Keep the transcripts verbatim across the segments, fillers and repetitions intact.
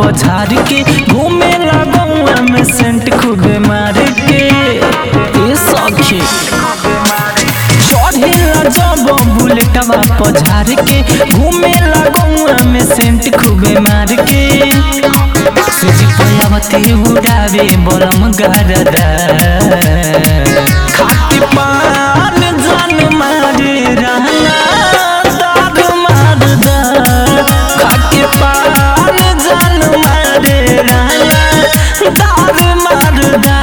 पछाड़ के घूमे लगौआ में सेंट खूबे मार के ए सखी चढ़ेला जब बुलेटवा पछाड़ के घूमे लगौआ में सेंट खूबे मार के सुजी पयावती उड़ावे बलम गरदा खाके पान जान मारे रहना दाग मारदा खाके पान जान मारे रहना दाग मारदा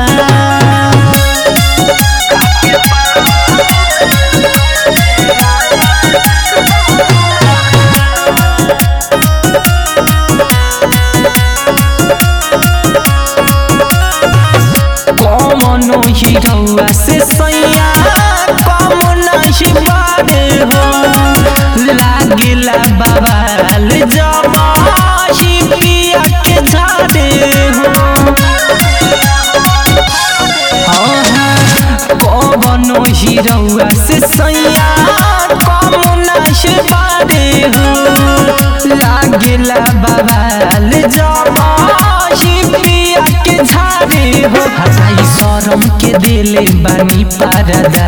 कौनो हीरौआ से सैया कम नहीं बारे हो लागिला बवाल जब ही पिया के झाड़े हो कौनो हीरौआ से सैया कम नहीं बारे हो लागिला बवाल जब ही पिया के झाड़े हो हसाई शरम के दिले बानी पारदा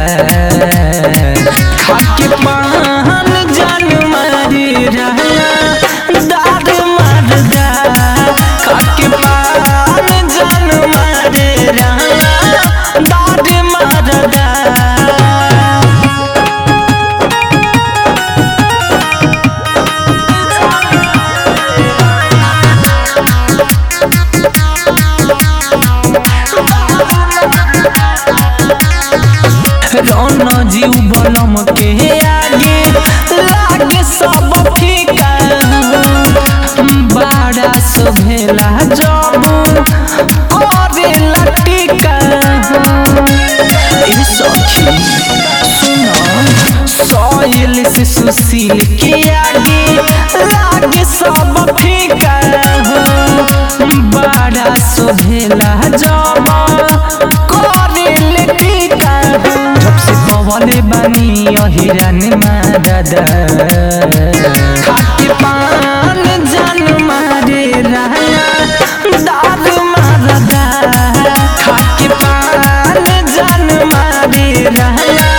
खाके पान जान मारे रहना दाग मारदा खाके पान जान मारे रहना दाग मारदा रौना जीव बलम के आगे लागे सब फीका बड़ा सुभेला जब करे लटिका ए सखी सुनो सोयल से सुशील के आगे लागे सब फीका बड़ा सुभेला जब करे लटिका पवले बानी अहिरान मारदा खाके पान जान मारे रहना दाग मारदा खाके पान जान मारे रहना